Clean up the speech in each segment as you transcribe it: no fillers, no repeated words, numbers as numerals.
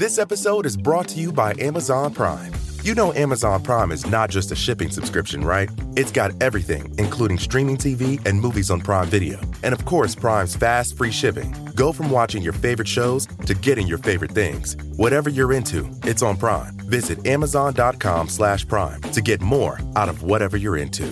This episode is brought to you by Amazon Prime. You know Amazon Prime is not just a shipping subscription, right? It's got everything, including streaming TV and movies on Prime Video. And of course, Prime's fast, free shipping. Go from watching your favorite shows to getting your favorite things. Whatever you're into, it's on Prime. Visit Amazon.com/Prime to get more out of whatever you're into.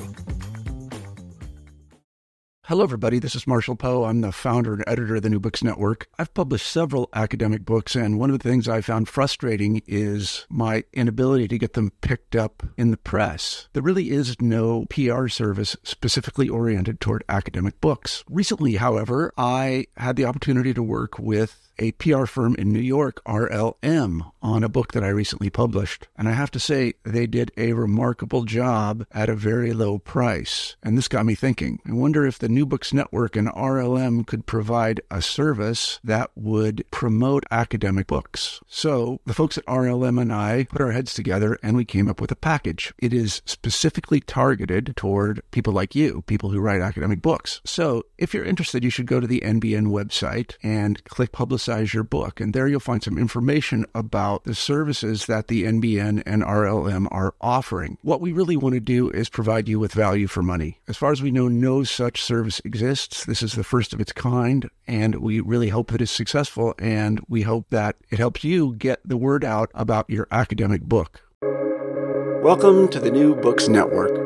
Hello, everybody. This is Marshall Poe. I'm the founder and editor of the New Books Network. I've published several academic books, and one of the things I found frustrating is my inability to get them picked up in the press. There really is no PR service specifically oriented toward academic books. Recently, however, I had the opportunity to work with a PR firm in New York, RLM, on a book that I recently published. And I have to say, they did a remarkable job at a very low price. And this got me thinking. I wonder if the New Books Network and RLM could provide a service that would promote academic books. So the folks at RLM and I put our heads together and we came up with a package. It is specifically targeted toward people like you, people who write academic books. So if you're interested, you should go to the NBN website and click Publicize your book. And there you'll find some information about the services that the NBN and RLM are offering. What we really want to do is provide you with value for money. As far as we know, no such service exists. This is the first of its kind, and we really hope it is successful, and we hope that it helps you get the word out about your academic book. Welcome to the New Books Network.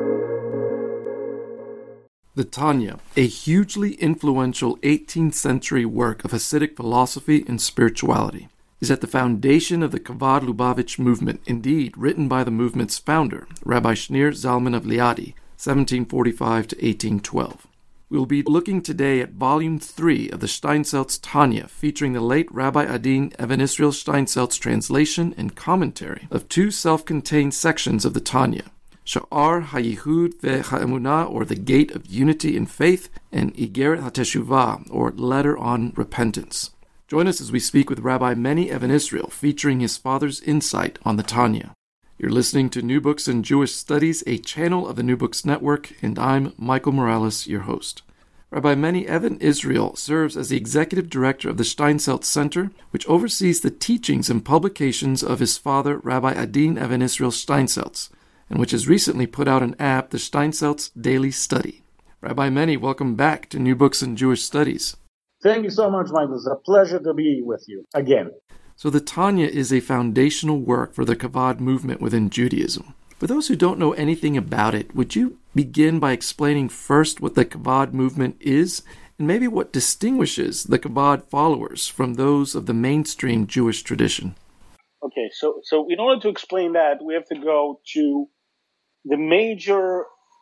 The Tanya, a hugely influential 18th century work of Hasidic philosophy and spirituality, is at the foundation of the Chabad Lubavitch movement, indeed written by the movement's founder, Rabbi Shneur Zalman of Liadi, 1745 to 1812. We will be looking today at Volume 3 of the Steinsaltz Tanya, featuring the late Rabbi Adin Even Israel Steinsaltz translation and commentary of two self-contained sections of the Tanya, Sha'ar HaYihud VeHa'emunah, or the Gate of Unity in Faith, and Igeret HaTeshuvah, or Letter on Repentance. Join us as we speak with Rabbi Meni Even Israel, featuring his father's insight on the Tanya. You're listening to New Books and Jewish Studies, a channel of the New Books Network, and I'm Michael Morales, your host. Rabbi Meni Even Israel serves as the executive director of the Steinsaltz Center, which oversees the teachings and publications of his father, Rabbi Adin Even Israel Steinsaltz, and which has recently put out an app, the Steinsaltz Daily Study. Rabbi Meni, welcome back to New Books and Jewish Studies. Thank you so much, Michael. It's a pleasure to be with you again. So the Tanya is a foundational work for the Chabad movement within Judaism. For those who don't know anything about it, would you begin by explaining first what the Chabad movement is, and maybe what distinguishes the Chabad followers from those of the mainstream Jewish tradition? Okay, so in order to explain that, we have to go to the major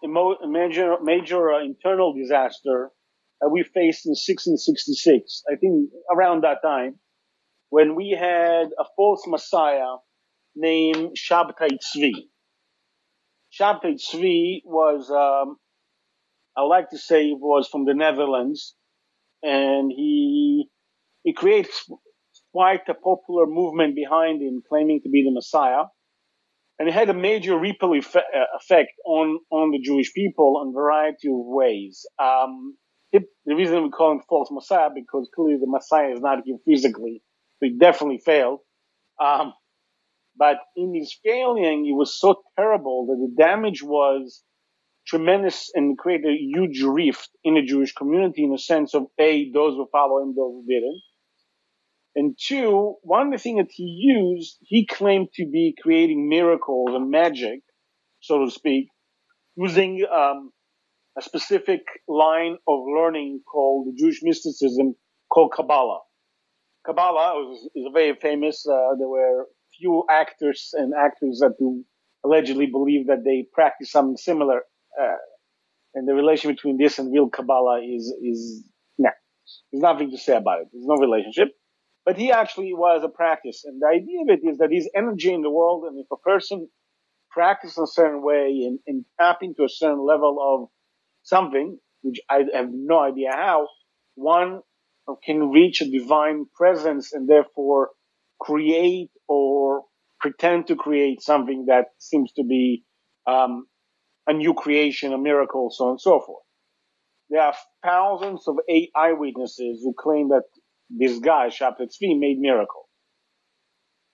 internal disaster that we faced in 1666. I think around that time, when we had a false messiah named Shabtai Tzvi. Shabtai Tzvi was, I like to say, was from the Netherlands, and he created quite a popular movement behind him, claiming to be the Messiah. And it had a major ripple effect on the Jewish people in a variety of ways. The reason we call him false Messiah, because clearly the Messiah is not here physically, so he definitely failed. But in his failing, it was so terrible that the damage was tremendous and created a huge rift in the Jewish community in the sense of, A, those who follow him, those who didn't. And two, one of the things that he used, he claimed to be creating miracles and magic, so to speak, using a specific line of learning called the Jewish mysticism called Kabbalah. Kabbalah is very famous. There were few actors and actors that allegedly believe that they practice something similar. And the relation between this and real Kabbalah is there's nothing to say about it. There's no relationship. But he actually was a practice. And the idea of it is that there's energy in the world, and if a person practices in a certain way and tap into a certain level of something, which I have no idea how, one can reach a divine presence and therefore create or pretend to create something that seems to be a new creation, a miracle, so on and so forth. There are thousands of eyewitnesses who claim that this guy, Shabtai Tzvi, made miracles.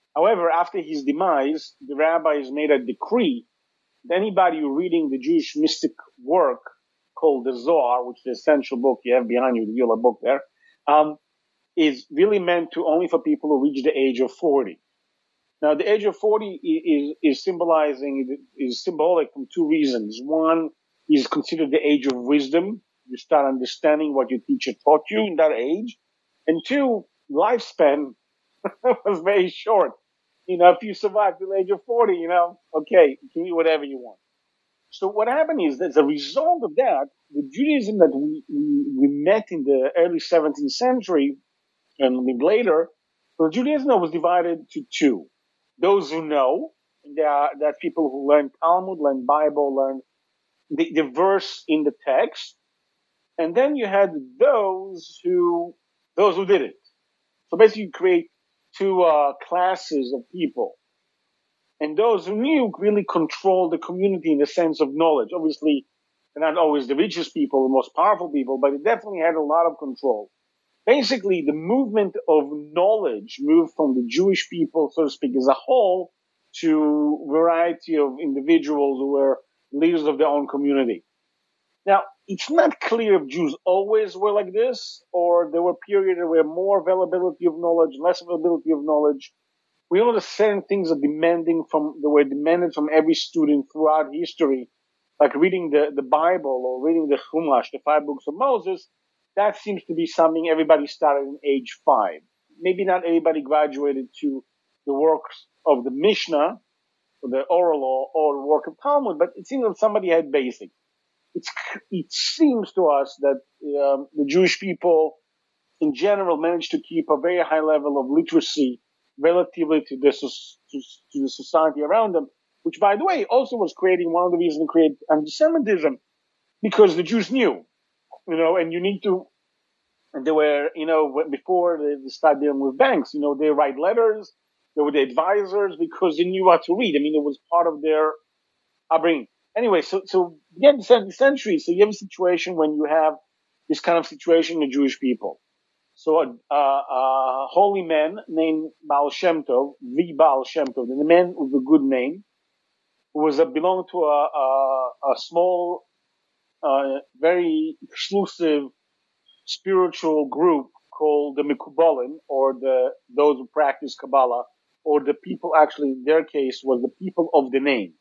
However, after his demise, the rabbis made a decree that anybody reading the Jewish mystic work called the Zohar, which is the essential book you have behind you, the yellow book there, is really meant to only for people who reach the age of 40. Now, the age of 40 is symbolic from two reasons. One is considered the age of wisdom. You start understanding what your teacher taught you in that age. And two, lifespan was very short. If you survive to the age of 40, okay, you can eat whatever you want. So what happened is, as a result of that, the Judaism that we met in the early 17th century and a bit later, the Judaism was divided to two. Those who know, that's people who learn Talmud, learn Bible, learn the verse in the text. And then you had those who didn't. So basically you create two classes of people. And those who knew really controlled the community in the sense of knowledge. Obviously, they're not always the richest people, the most powerful people, but it definitely had a lot of control. Basically, the movement of knowledge moved from the Jewish people, so to speak, as a whole, to a variety of individuals who were leaders of their own community. Now, it's not clear if Jews always were like this, or there were periods where more availability of knowledge, less availability of knowledge. We know that certain things were demanded from every student throughout history, like reading the Bible or reading the Chumash, the 5 books of Moses. That seems to be something everybody started in age 5. Maybe not everybody graduated to the works of the Mishnah, or the oral law, or the work of Talmud, but it seems that somebody had basic. It seems to us that the Jewish people in general managed to keep a very high level of literacy relatively to the society around them, which, by the way, also was creating one of the reasons to create anti-Semitism, because the Jews knew, and you need to, and they were, before they started dealing with banks, they write letters, they were the advisors because they knew how to read. I mean, it was part of their upbringing. Anyway, so again, the 17th century, so you have a situation when you have this kind of situation in the Jewish people. So a holy man named Baal Shem Tov, the Baal Shem Tov, the man with a good name, who belonged to a small, very exclusive spiritual group called the Mekubalim, or those who practice Kabbalah, or the people, actually in their case was the people of the name.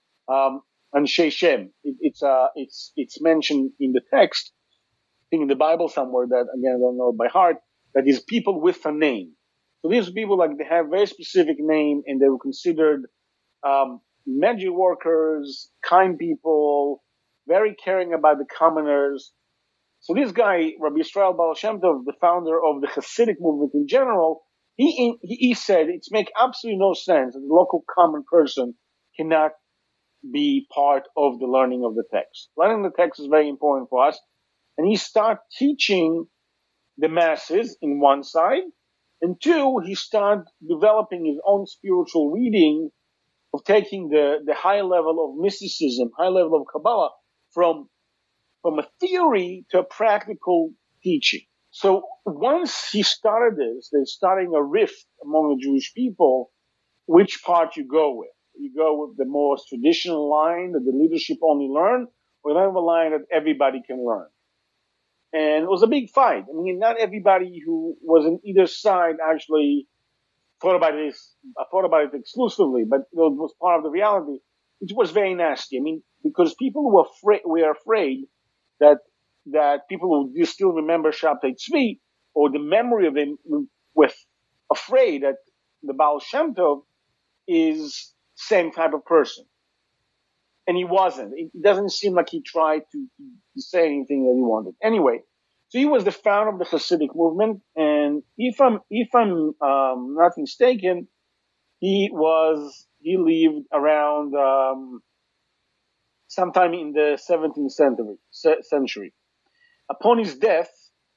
Anshe Shem. It's mentioned in the text, I think in the Bible somewhere, that again I don't know by heart, that is people with a name. So these people, they have very specific name, and they were considered magic workers, kind people, very caring about the commoners. So this guy, Rabbi Yisrael Baal Shem Tov, the founder of the Hasidic movement in general, he said it makes absolutely no sense that the local common person cannot be part of the learning of the text. Learning the text is very important for us. And he started teaching the masses in one side, and two, he started developing his own spiritual reading of taking the high level of mysticism, high level of Kabbalah, from a theory to a practical teaching. So once he started this, there's starting a rift among the Jewish people, which part you go with. You go with the most traditional line that the leadership only learn, or you have a line that everybody can learn. And it was a big fight. I mean, not everybody who was on either side actually thought about it exclusively, but it was part of the reality. It was very nasty. I mean, because people were afraid that people who still remember Shabtai Tzvi, or the memory of them, were afraid that the Baal Shem Tov is same type of person. And he wasn't. It doesn't seem like he tried to say anything that he wanted. Anyway, so he was the founder of the Hasidic movement, and if I'm not mistaken, he lived around sometime in the 17th century. Upon his death,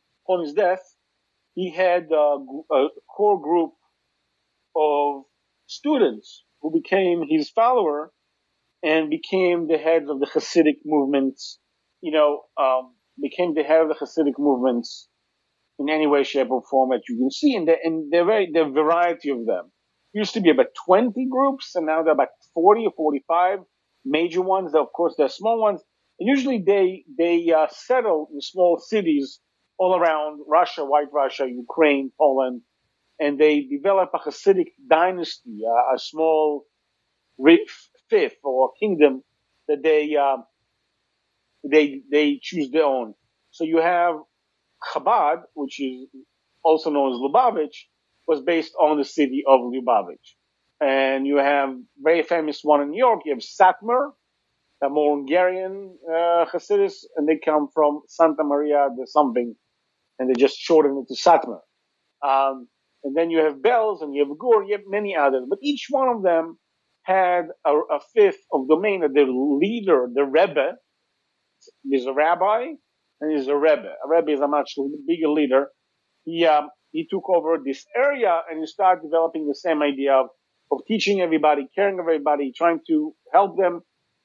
he had a core group of students who became his follower and became the heads of the Hasidic movements, became the head of the Hasidic movements in any way, shape, or form that you can see, and the variety of them. used to be about 20 groups, and now there are about 40 or 45 major ones. Of course, there are small ones. And usually they settle in small cities all around Russia, White Russia, Ukraine, Poland, and they develop a Hasidic dynasty, a small fifth or kingdom that they choose their own. So you have Chabad, which is also known as Lubavitch, was based on the city of Lubavitch. And you have very famous one in New York. You have Satmar, a more Hungarian Hasidus, and they come from Santa Maria de something, and they just shortened it to Satmar. And then you have Belz, and you have Gur, you have many others. But each one of them had a fifth of domain that their leader, the Rebbe, is a rabbi, and is a Rebbe. A Rebbe is a much bigger leader. He took over this area, and he started developing the same idea of teaching everybody, caring of everybody, trying to help them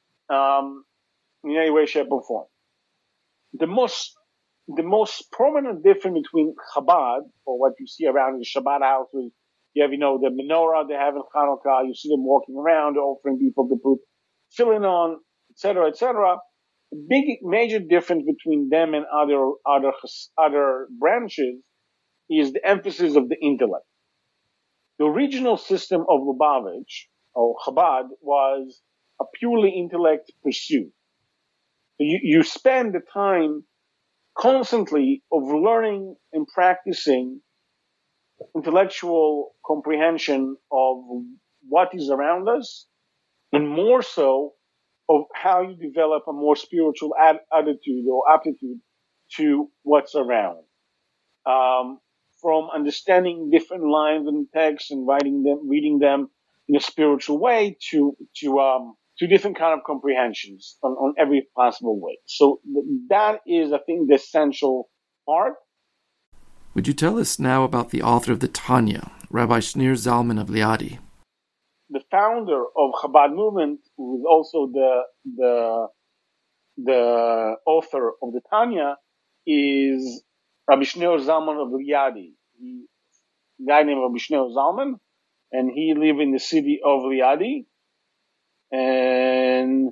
in any way, shape, or form. The most prominent difference between Chabad, or what you see around the Shabbat houses, you have, the menorah they have in Hanukkah, you see them walking around, offering people to put filling on, etc., etc. The big, major difference between them and other branches is the emphasis of the intellect. The original system of Lubavitch, or Chabad, was a purely intellect pursuit. You spend the time constantly of learning and practicing intellectual comprehension of what is around us, and more so of how you develop a more spiritual attitude or aptitude to what's around. From understanding different lines and texts and reading them in a spiritual way to different kind of comprehensions on every possible way. So that is, I think, the essential part. Would you tell us now about the author of the Tanya, Rabbi Shneur Zalman of Liadi? The founder of Chabad movement, who is also the author of the Tanya, is Rabbi Shneur Zalman of Liadi. A guy named Rabbi Shneur Zalman, and he lived in the city of Liadi. And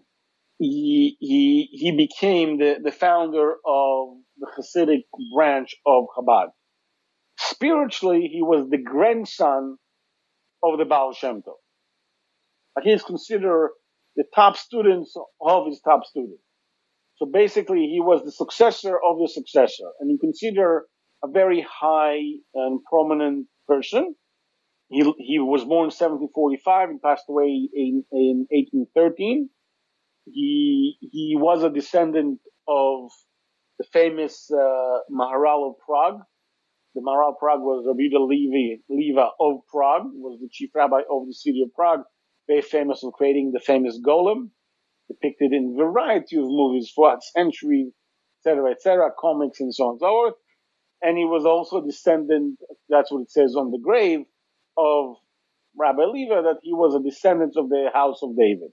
he became the founder of the Hasidic branch of Chabad. Spiritually, he was the grandson of the Baal Shem Tov. He is considered the top students of his top students. So basically, he was the successor of the successor, and he considered a very high and prominent person. He was born in 1745 and passed away in 1813. He was a descendant of the famous Maharal of Prague. The Maharal of Prague was Rabbi Leva of Prague, was the chief rabbi of the city of Prague, very famous for creating the famous Golem, depicted in a variety of movies throughout centuries, etc., comics, and so on and so forth. And he was also a descendant, that's what it says on the grave, of Rabbi Leva, that he was a descendant of the house of David.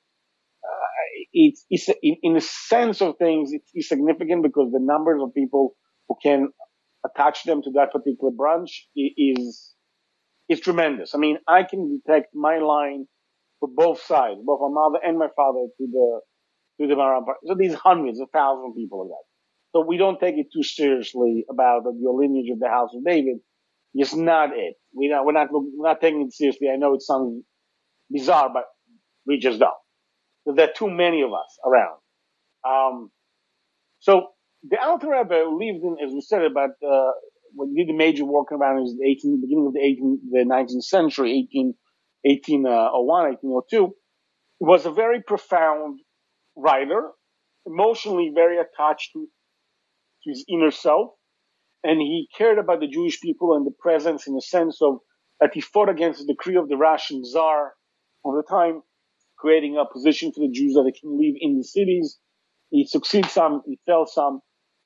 It's in the sense of things, it's significant because the numbers of people who can attach them to that particular branch is tremendous. I mean, I can detect my line for both sides, both my mother and my father, to the Maharal. So these hundreds of thousands of people of that. So we don't take it too seriously about your lineage of the house of David. It's not it. We're not taking it seriously. I know it sounds bizarre, but we just don't. So there are too many of us around. So the Alter Rebbe lived in, as we said, about when he did the major work around is the beginning of the 19th century, 1801, 1802. He was a very profound writer, emotionally very attached to his inner self. And he cared about the Jewish people and the presence in the sense of that he fought against the decree of the Russian Tsar of the time, creating a position for the Jews that they can live in the cities. He succeeded some, he failed some.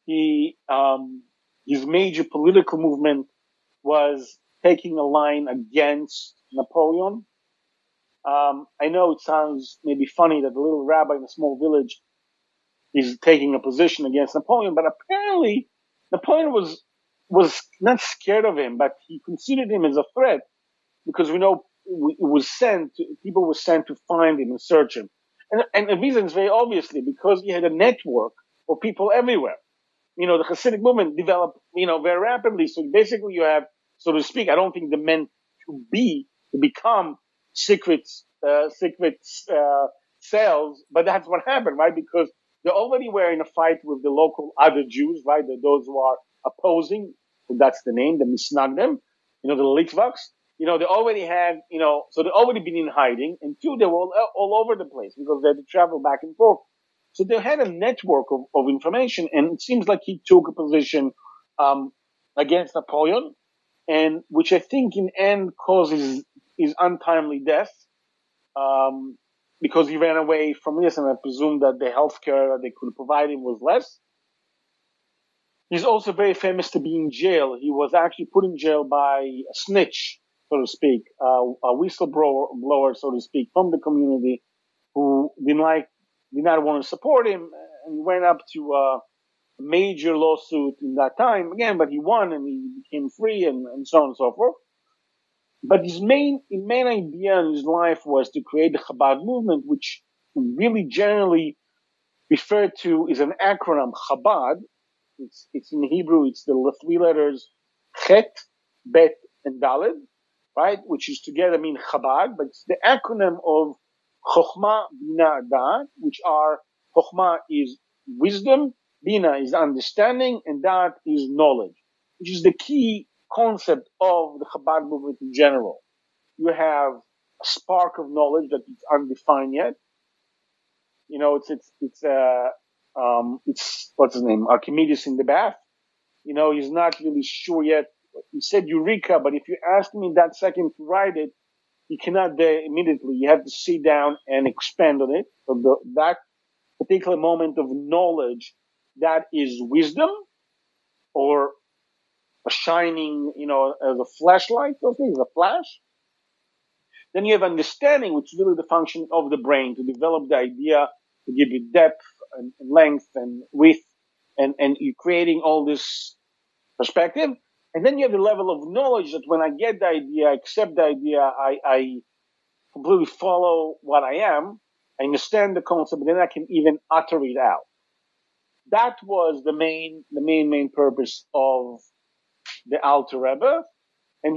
His major political movement was taking a line against Napoleon. I know it sounds maybe funny that a little rabbi in a small village is taking a position against Napoleon, but apparently Napoleon was not scared of him, but he considered him as a threat, because we know people were sent to find him and search him. And the reason is very obviously because he had a network of people everywhere. The Hasidic movement developed, very rapidly. So basically you have, so to speak, I don't think they're meant to become secret cells, but that's what happened, right? Because they already were in a fight with the local other Jews, right? Those who are opposing, that's the name, the Misnagdim, the Litvaks. They already had, so they'd already been in hiding. And two, they were all over the place because they had to travel back and forth. So they had a network of information, and it seems like he took a position against Napoleon, and which I think in end causes his untimely death, because he ran away from this, and I presume that the healthcare that they could provide him was less. He's also very famous to be in jail. He was actually put in jail by a snitch, so to speak, a whistleblower, so to speak, from the community, who did not want to support him, and he went up to a major lawsuit in that time again, but he won and he became free and so on and so forth. But his main idea in his life was to create the Chabad movement, which really generally referred to is an acronym, Chabad. It's in Hebrew, it's the three letters Chet, Bet, and Daled, right? Which is together mean Chabad, but it's the acronym of Chokhmah, Bina, Da'at, which are Chokhmah is wisdom, Bina is understanding, and Da'at is knowledge, which is the key concept of the Chabad movement in general. You have a spark of knowledge that is undefined yet. It's what's his name? Archimedes in the bath. He's not really sure yet. He said Eureka, but if you ask him in that second to write it, he cannot do it immediately. You have to sit down and expand on it. So that particular moment of knowledge, that is wisdom, or a shining, as a flashlight, those things, a flash. Then you have understanding, which is really the function of the brain to develop the idea, to give it depth and length and width, and you're creating all this perspective. And then you have the level of knowledge that when I get the idea, I accept the idea, I completely follow what I am, I understand the concept, but then I can even utter it out. That was the main purpose of the Alter Rebbe, and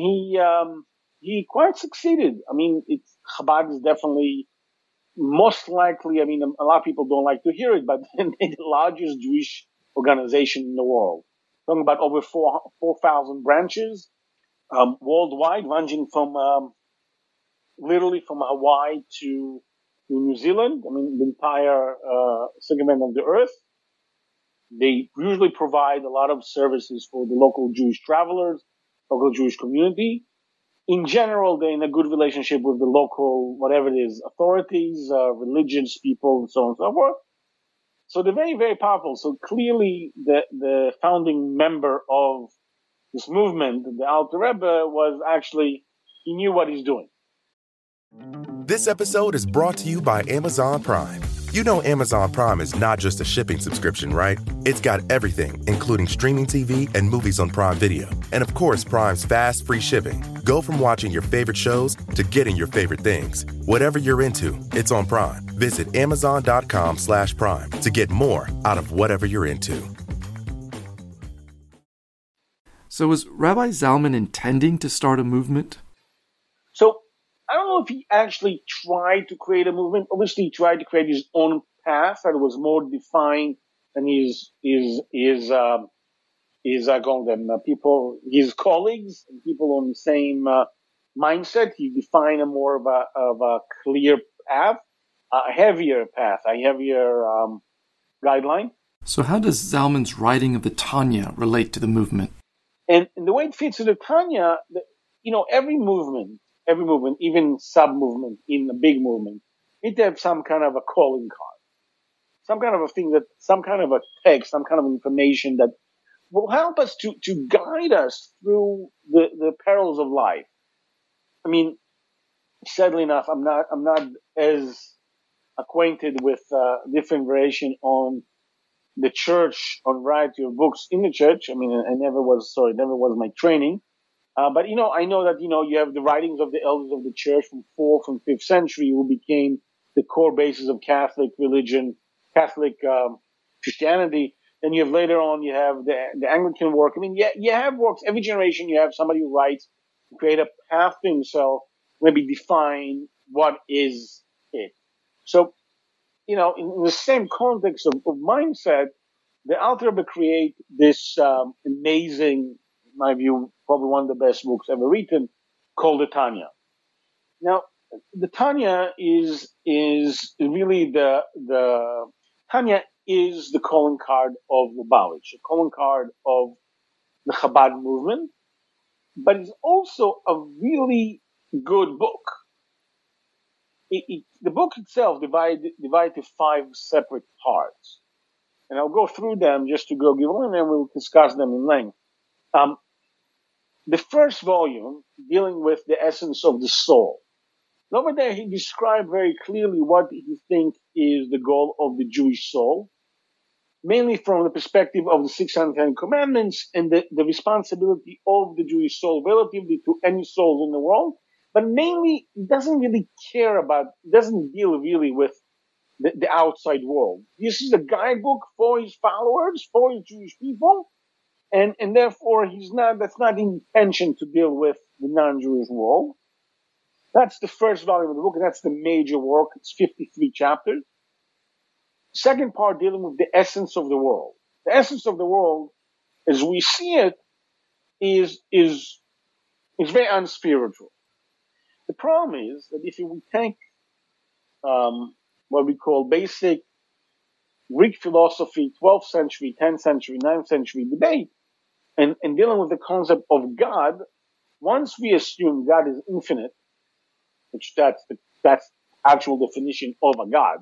he quite succeeded. I mean, Chabad is definitely most likely, a lot of people don't like to hear it, but the largest Jewish organization in the world. Talking about over 4,000 branches, worldwide, ranging from, literally from Hawaii to New Zealand. The entire, segment of the earth. They usually provide a lot of services for the local Jewish travelers, local Jewish community. In general, they're in a good relationship with the local, whatever it is, authorities, religious people, and so on and so forth. So they're very, very powerful. So clearly the founding member of this movement, the Alter Rebbe, he knew what he's doing. This episode is brought to you by Amazon Prime. You know Amazon Prime is not just a shipping subscription, right? It's got everything, including streaming TV and movies on Prime Video. And of course, Prime's fast, free shipping. Go from watching your favorite shows to getting your favorite things. Whatever you're into, it's on Prime. Visit Amazon.com/Prime to get more out of whatever you're into. So was Rabbi Zalman intending to start a movement? So I don't know if he actually tried to create a movement. Obviously, he tried to create his own path that was more defined than his colleagues and people on the same mindset. He defined a more of a clear path, a heavier path, a heavier guideline. So how does Zalman's writing of the Tanya relate to the movement? And the way it fits to the Tanya, every movement, even sub-movement in a big movement, it have some kind of a calling card. Some kind of a thing some kind of a text, some kind of information that will help us to guide us through the perils of life. Sadly enough, I'm not as acquainted with different variation on the church, on variety of books in the church. It never was my training. But I know that you have the writings of the elders of the church from 4th and 5th century, who became the core basis of Catholic religion, Catholic Christianity. Then you have later on, you have the Anglican work. I mean, you have works. Every generation, you have somebody who writes, create a path to himself, maybe define what is it. So, in the same context of mindset, the Alter Rebbe create this amazing, in my view, probably one of the best books ever written, called the Tanya. Now, the Tanya is really the Tanya is the calling card of Lubavitch, the calling card of the Chabad movement, but it's also a really good book. The book itself divided to 5 separate parts. And I'll go through them just to go give one, and then we'll discuss them in length. The first volume, dealing with the essence of the soul. And over there, he described very clearly what he thinks is the goal of the Jewish soul, mainly from the perspective of the 610 commandments and the responsibility of the Jewish soul relatively to any souls in the world. But mainly, he doesn't really care about, doesn't deal really with the outside world. This is a guidebook for his followers, for his Jewish people, and therefore that's not the intention to deal with the non-Jewish world. That's the first volume of the book, and that's the major work. It's 53 chapters. Second part, dealing with the essence of the world. The essence of the world, as we see it, is very unspiritual. The problem is that if we take what we call basic Greek philosophy, 12th century, 10th century, 9th century debate, and dealing with the concept of God, once we assume God is infinite, which that's actual definition of a God,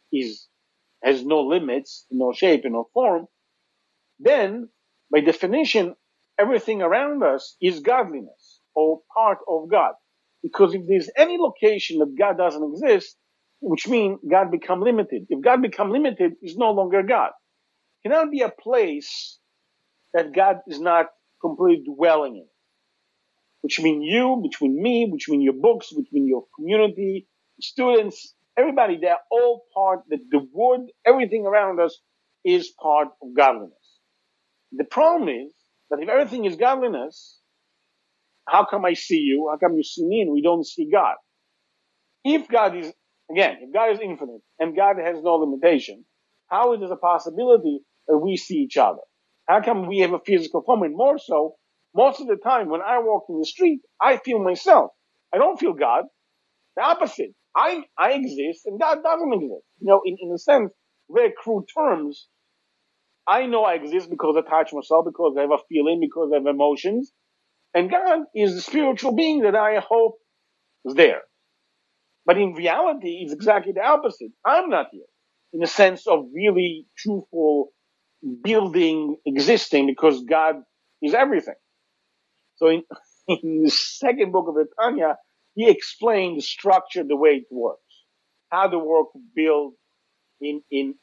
has no limits, no shape, and no form, then by definition, everything around us is godliness or part of God. Because if there's any location that God doesn't exist, which means God become limited. If God become limited, he's no longer God. It cannot be a place that God is not completely dwelling in. Which means you, between me, between your books, between your community, students, everybody, they're all part, the wood, everything around us is part of godliness. The problem is that if everything is godliness, how come I see you? How come you see me and we don't see God? If God is infinite and God has no limitation, how is there a possibility that we see each other? How come we have a physical form? And more so, most of the time when I walk in the street, I feel myself. I don't feel God. The opposite. I exist and God doesn't exist. In a sense, very crude terms, I know I exist because I touch myself, because I have a feeling, because I have emotions. And God is the spiritual being that I hope is there. But in reality, it's exactly the opposite. I'm not here in the sense of really truthful building, existing, because God is everything. So in the second book of the Tanya, he explained the structure, the way it works, how the work built in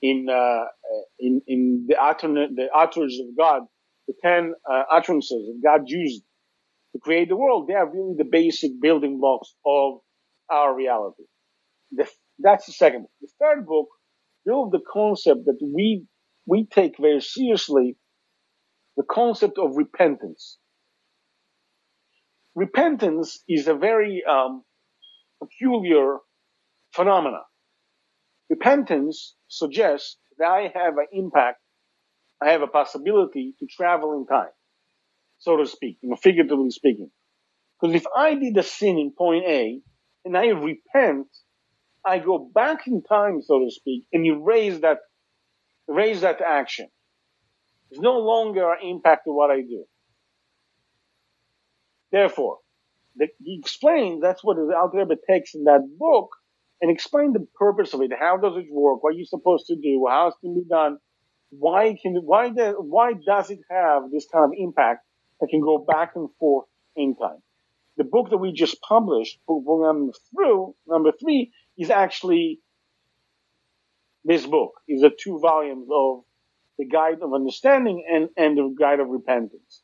the utterances of God, the 10 utterances that God used to create the world. They are really the basic building blocks of our reality. That's the second book. The third book builds the concept that we take very seriously, the concept of repentance. Repentance is a very peculiar phenomena. Repentance suggests that I have an impact, I have a possibility to travel in time, so to speak, figuratively speaking. Because if I did a sin in point A and I repent, I go back in time, so to speak, and erase that action. There's no longer an impact of what I do. Therefore, he explains, that's what the Alter Rebbe takes in that book, and explain the purpose of it. How does it work? What are you supposed to do? How it can be done? Why does it have this kind of impact that can go back and forth in time? The book that we just published, book number 3, is actually this book. Is a 2 volumes of the Guide of Understanding and the Guide of Repentance.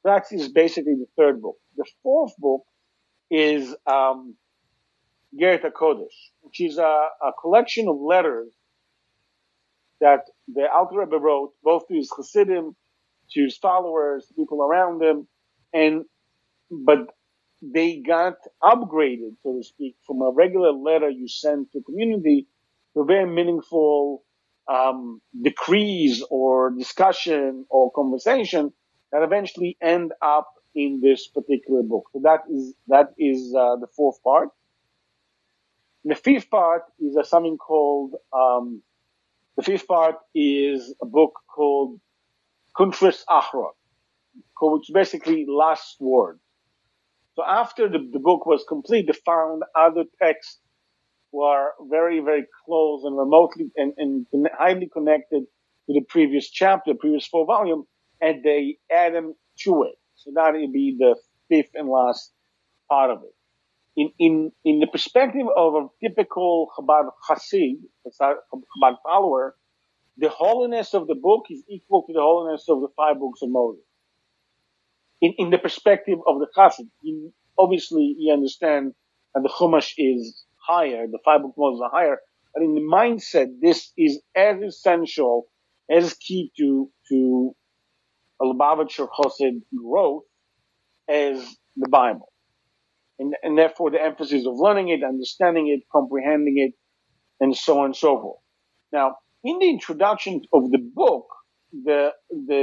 That is basically the third book. The fourth book is Geret HaKodesh, which is a collection of letters that the Alter Rebbe wrote both to his Hasidim, to his followers, to people around him, but they got upgraded, so to speak, from a regular letter you send to a community to a very meaningful decrees or discussion or conversation that eventually end up in this particular book. So that is the fourth part. And the fifth part is something called the fifth part is a book called Kuntras Achrot, which is basically last word. So after the book was complete, they found other texts were very, very close and remotely and highly connected to the previous chapter, previous 4 volumes, and they add them to it. So that would be the fifth and last part of it. In the perspective of a typical Chabad Chassid, Chabad follower, the holiness of the book is equal to the holiness of the 5 books of Moses. In the perspective of the Chassid, obviously you understand that the Chumash is higher, the 5 books of Moses are higher, but in the mindset, this is as essential, as key to a Lubavitcher Chassid growth as the Bible. And therefore the emphasis of learning it, understanding it, comprehending it, and so on and so forth. Now, in the introduction of the book, the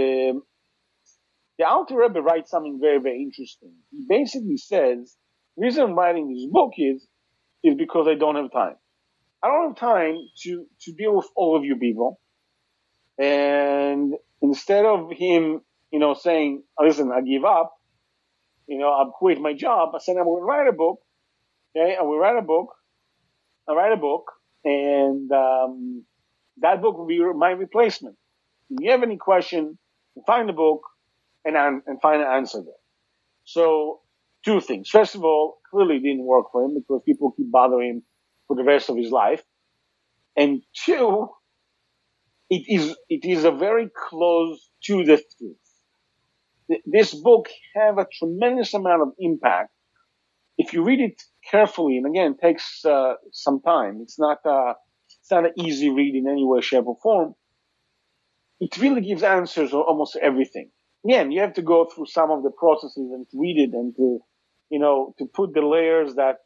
Alter Rebbe writes something very, very interesting. He basically says, the reason I'm writing this book is because I don't have time. I don't have time to deal with all of you people. And instead of him, saying, listen, I give up, I'll quit my job, I said, I'm going to write a book. Okay, I will write a book. I write a book, and that book will be my replacement. If you have any question, find the book and find an answer there. So, 2 things. First of all, clearly it didn't work for him because people keep bothering him for the rest of his life. And 2, it is a very close to the truth. This book have a tremendous amount of impact if you read it carefully. And again, it takes some time. It's not an easy read in any way, shape, or form. It really gives answers on almost everything. Again, you have to go through some of the processes and to read it and to put the layers that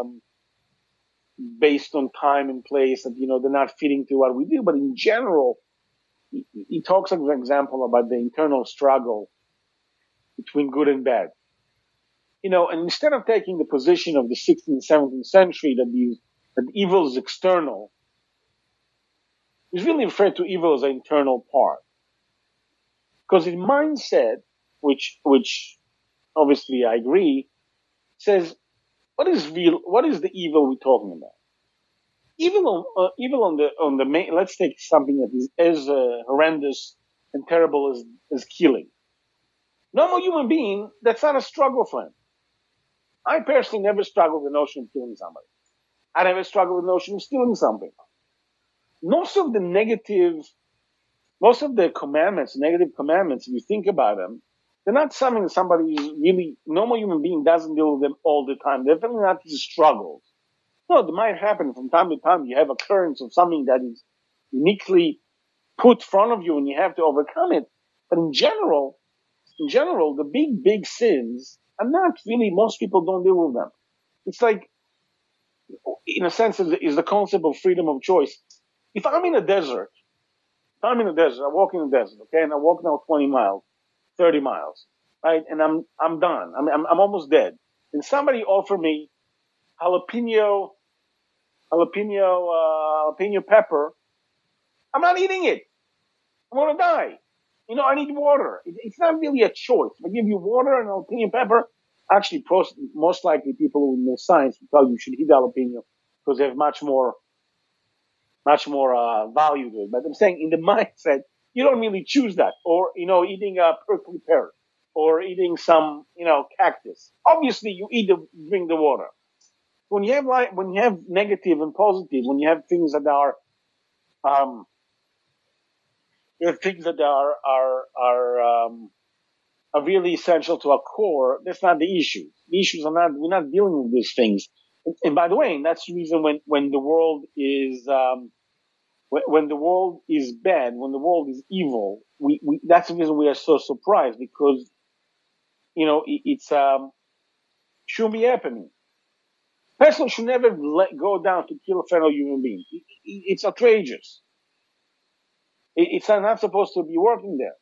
based on time and place that they're not fitting to what we do. But in general, he talks, as an example, about the internal struggle between good and bad. And instead of taking the position of the 16th and 17th century that evil is external, he's really referred to evil as an internal part. Because his mindset, which obviously I agree, says, what is the evil we're talking about? Evil on the main, let's take something that is as horrendous and terrible as killing. Normal human being, that's not a struggle for him. I personally never struggled with the notion of killing somebody. I never struggled with the notion of stealing something. Most of the commandments, negative commandments, if you think about them, they're not something that somebody is really, normal human being doesn't deal with them all the time. They're definitely not these struggles. No, it might happen from time to time. You have occurrence of something that is uniquely put in front of you and you have to overcome it. But in general, the big sins are not really, most people don't deal with them. It's like, in a sense, is the concept of freedom of choice. If I'm in a desert, I walk in the desert, okay, and I walk now 20 miles, 30 miles, right, and I'm done. I'm almost dead. And somebody offer me jalapeno pepper. I'm not eating it. I'm gonna die. I need water. It's not really a choice. If I give you water and jalapeno pepper, actually, most likely people who know science will tell you should eat jalapeno because they have much more value to it. But I'm saying in the mindset, you don't really choose that. Or, eating a prickly pear or eating some, cactus. Obviously, you drink the water. When you have negative and positive, when you have things that are, are really essential to our core, that's not the issue. The issues are not, we're not dealing with these things. And by the way, that's the reason when the world is, when the world is bad, when the world is evil, that's the reason we are so surprised, because, it's, shouldn't be happening. Person should never go down to kill a fellow human being. It's outrageous. It's not supposed to be working there.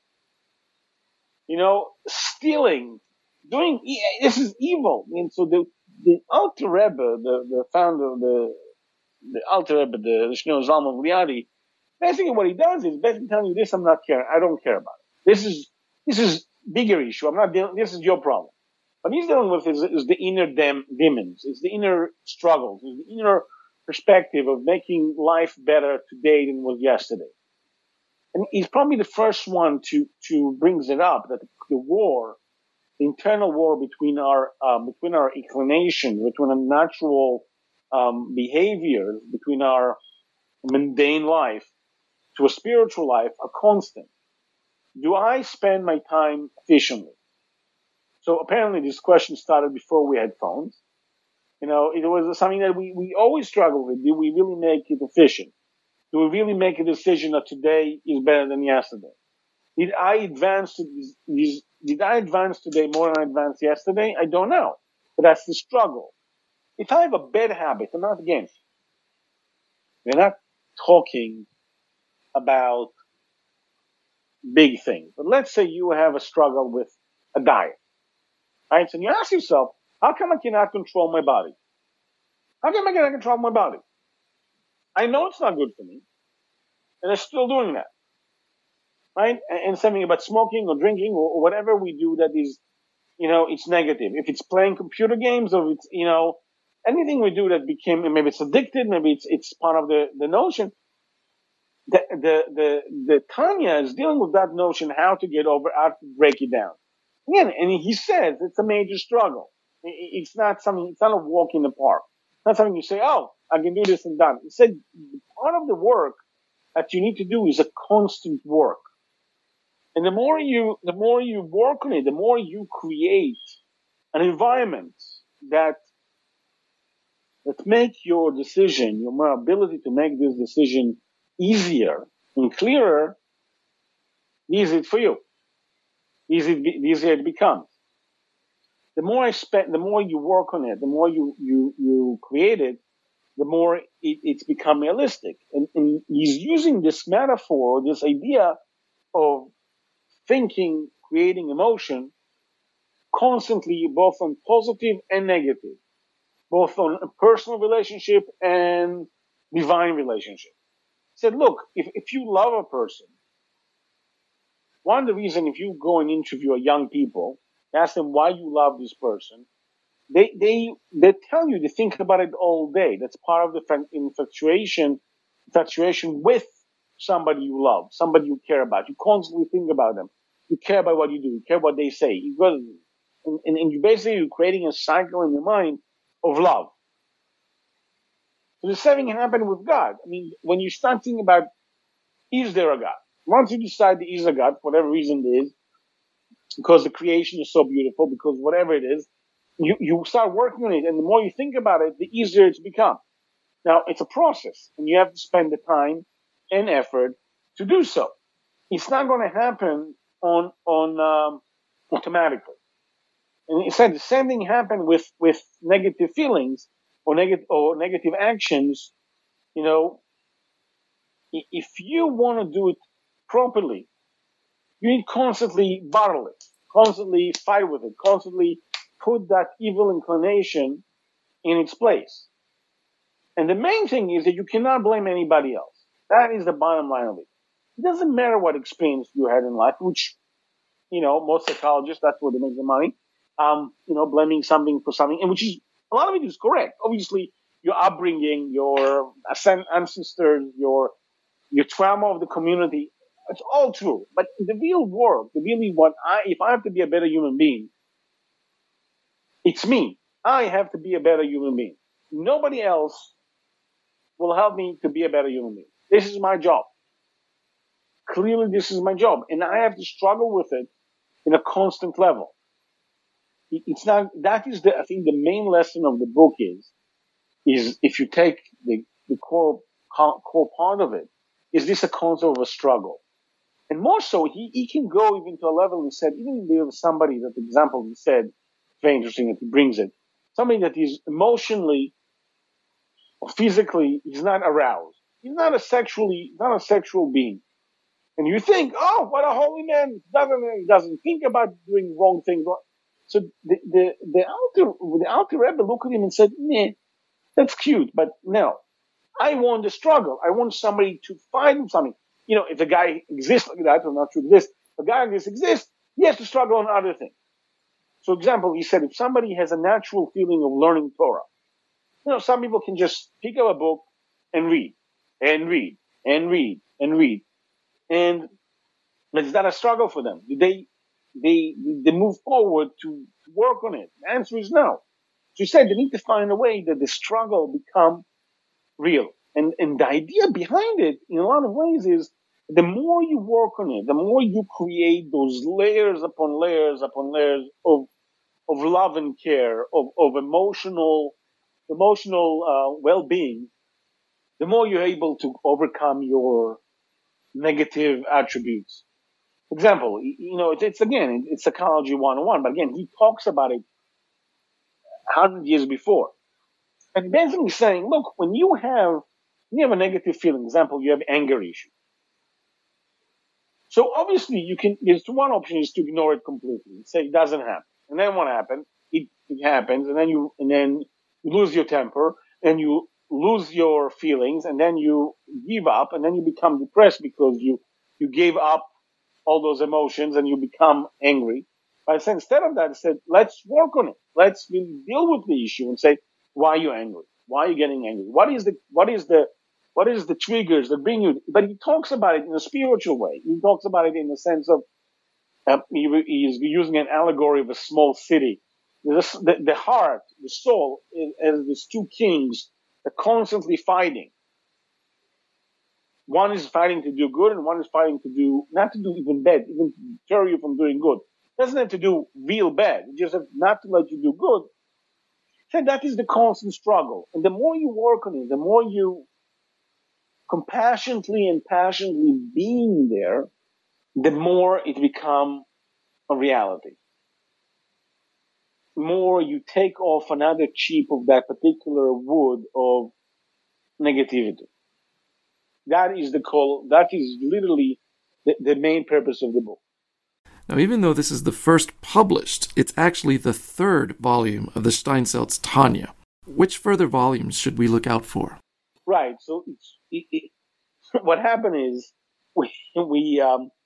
Stealing, this is evil. I mean, so the Alter Rebbe, the founder of the Alter Rebbe, the Shneor Zalman Liadi, basically what he does is basically telling you this, I don't care about it. This is bigger issue. I'm not dealing, this is your problem. What he's dealing with is the inner demons. It's the inner struggles. It's the inner perspective of making life better today than it was yesterday. And he's probably the first one to brings it up, that the war, the internal war between our inclinations, between our natural behavior, between our mundane life to a spiritual life are constant. Do I spend my time efficiently? So apparently this question started before we had phones. It was something that we always struggle with. Do we really make it efficient? Do we really make a decision that today is better than yesterday? Did I advance today more than I advanced yesterday? I don't know. But that's the struggle. If I have a bad habit, I'm not against it. We're not talking about big things. But let's say you have a struggle with a diet. Right? So you ask yourself, how come I cannot control my body? How come I cannot control my body? I know it's not good for me, and I'm still doing that. Right? And something about smoking or drinking or whatever we do that is, it's negative. If it's playing computer games or it's, anything we do that became, maybe it's addicted, maybe it's part of the notion. The Tanya is dealing with that notion, how to get over, how to break it down. Again, and he says it's a major struggle. It's not a walk in the park. It's not something you say, oh, I can do this and done. He said part of the work that you need to do is a constant work. And the more you work on it, the more you create an environment that make your decision, your more ability to make this decision easier and clearer, the easier it for you. The easier it becomes. The more you work on it, the more you create it, the more it's become realistic. And he's using this metaphor, this idea of thinking, creating emotion constantly, both on positive and negative, both on a personal relationship and divine relationship. He said, look, if you love a person, one of the reasons, if you go and interview young people, ask them why you love this person, they tell you to think about it all day. That's part of the infatuation with somebody you love, somebody you care about. You constantly think about them. You care about what you do. You care what they say. And you basically, you're creating a cycle in your mind of love. So the same thing happened with God. I mean, when you start thinking about, is there a God? Once you decide there is a God, for whatever reason it is, because the creation is so beautiful, because whatever it is, you start working on it, and the more you think about it, the easier it's become. Now, it's a process, and you have to spend the time and effort to do so. It's not going to happen on automatically. And he said the same thing happened with negative feelings or negative actions. If you want to do it properly, you need constantly bottle it, constantly fight with it, constantly put that evil inclination in its place. And the main thing is that you cannot blame anybody else. That is the bottom line of it. It doesn't matter what experience you had in life, which, most psychologists, that's where they make the money. Blaming something for something, and which is, a lot of it is correct. Obviously, your upbringing, your ancestors, your trauma of the community, it's all true. But in the real world, if I have to be a better human being, it's me. I have to be a better human being. Nobody else will help me to be a better human being. This is my job. Clearly, this is my job. And I have to struggle with it in a constant level. It's not, that is I think the main lesson of the book is if you take the core part of it, is this a concept of a struggle? And more so, he can go even to a level, he said, even if there was somebody, that example he said, very interesting that he brings it, somebody that is emotionally or physically, he's not aroused. He's not a sexual being. And you think, oh, what a holy man, he doesn't think about doing wrong things. So the Alter Rebbe looked at him and said, nah, that's cute, but no. I want the struggle. I want somebody to find something. If a guy exists like that, I'm not sure this, if a guy like this exists, he has to struggle on other things. So, example, he said, if somebody has a natural feeling of learning Torah, some people can just pick up a book and read, and read, and read, and read. And it's not a struggle for them. They move forward to work on it. The answer is no. So he said they need to find a way that the struggle become real. And the idea behind it, in a lot of ways, is the more you work on it, the more you create those layers upon layers upon layers of love and care, of emotional well-being, the more you're able to overcome your negative attributes. Example, it's psychology 101, but again, he talks about it 100 years before. And basically saying, look, when you have a negative feeling, example, you have anger issue. So obviously there's one option is to ignore it completely, say it doesn't happen. And then what happens? It happens, and then you lose your temper, and you lose your feelings, and then you give up, and then you become depressed because you gave up all those emotions and you become angry. But I said, instead of that, I said, let's work on it. Let's really deal with the issue and say, why are you angry? Why are you getting angry? What is the triggers that bring you? But he talks about it in a spiritual way. He talks about it in the sense of, he's using an allegory of a small city. The heart, the soul, as these two kings are constantly fighting. One is fighting to do good, and one is fighting not to do even bad, even to deter you from doing good. It doesn't have to do real bad. It just have not to let you do good. So that is the constant struggle. And the more you work on it, the more you compassionately and passionately being there, the more it becomes a reality. The more you take off another chip of that particular wood of negativity. That is literally the main purpose of the book. Now, even though this is the first published, it's actually the third volume of the Steinsaltz Tanya. Which further volumes should we look out for? Right. So what happened is we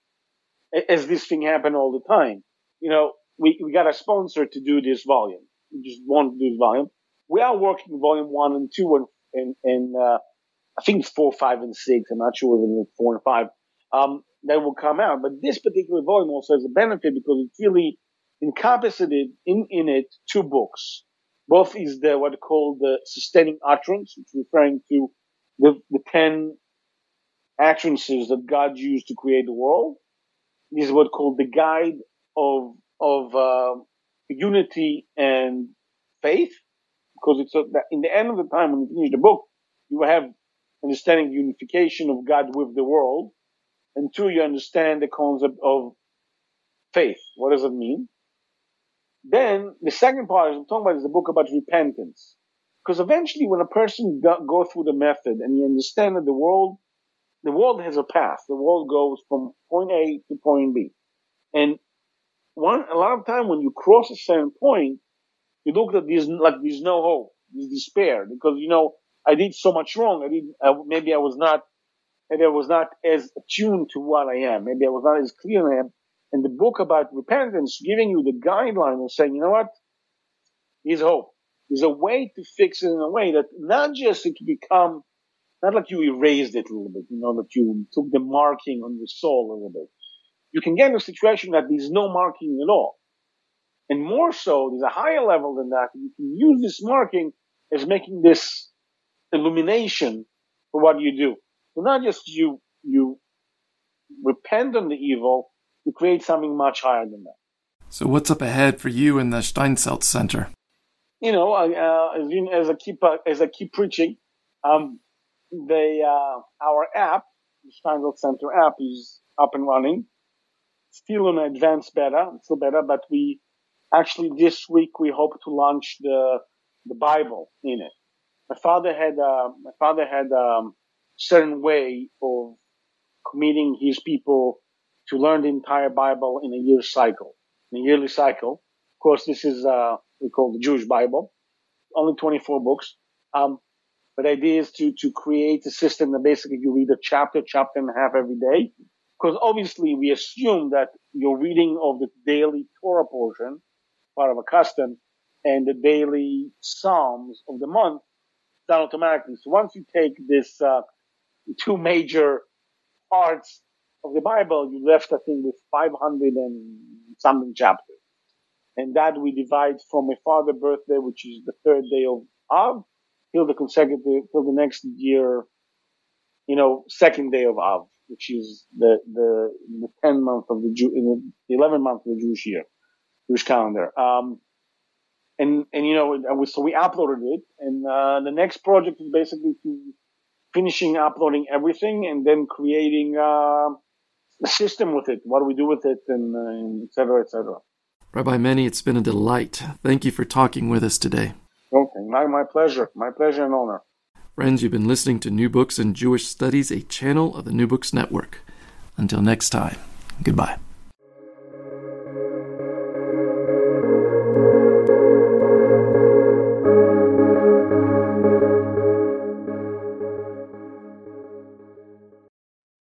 as this thing happened all the time, we got a sponsor to do this volume. We just wanted to do this volume. We are working volume 1 and 2 and I think it's 4, 5, and 6. I'm not sure whether it's 4 and 5. That will come out. But this particular volume also has a benefit because it really encompasses it in it 2 books. Both is what called the sustaining utterance, which is referring to the 10 utterances that God used to create the world. This is what called the guide of unity and faith, because it's in the end of the time when you finish the book, you have understanding the unification of God with the world, and 2, you understand the concept of faith. What does it mean? Then the second part I'm talking about is the book about repentance, because eventually when a person go through the method and you understand that the world has a path, the world goes from point A to point B, and a lot of time when you cross a certain point, you look at there's no hope, there's despair, because I did so much wrong. Maybe I was not as attuned to what I am. Maybe I was not as clear as I am. And the book about repentance, giving you the guideline of saying, you know what? There's hope. There's a way to fix it in a way that not just it become, not like you erased it a little bit, that you took the marking on your soul a little bit. You can get in a situation that there's no marking at all. And more so, there's a higher level than that. You can use this marking as making this illumination for what you do. So not just you repent on the evil, you create something much higher than that. So what's up ahead for you in the Steinsaltz Center? You know, as I keep preaching, our app, the Steinsaltz Center app, is up and running. Still on advanced beta, but we actually this week we hope to launch the Bible in it. My father had certain way of committing his people to learn the entire Bible in a yearly cycle. Of course, this is we call the Jewish Bible, only 24 books. But the idea is to create a system that basically you read a chapter and a half every day. Because obviously we assume that your reading of the daily Torah portion, part of a custom, and the daily Psalms of the month, done automatically. So once you take this two major parts of the Bible, you left, I think, with 500 and something chapters. And that we divide from my father's birthday, which is the third day of Av, till the next year, second day of Av, which is the 10th month of the 11th month of the Jewish year, Jewish calendar. So we uploaded it, and the next project is basically finishing uploading everything and then creating a system with it. What do we do with it, and et cetera, et cetera. Rabbi Meni, it's been a delight. Thank you for talking with us today. Okay, my pleasure. My pleasure and honor. Friends, you've been listening to New Books in Jewish Studies, a channel of the New Books Network. Until next time, goodbye.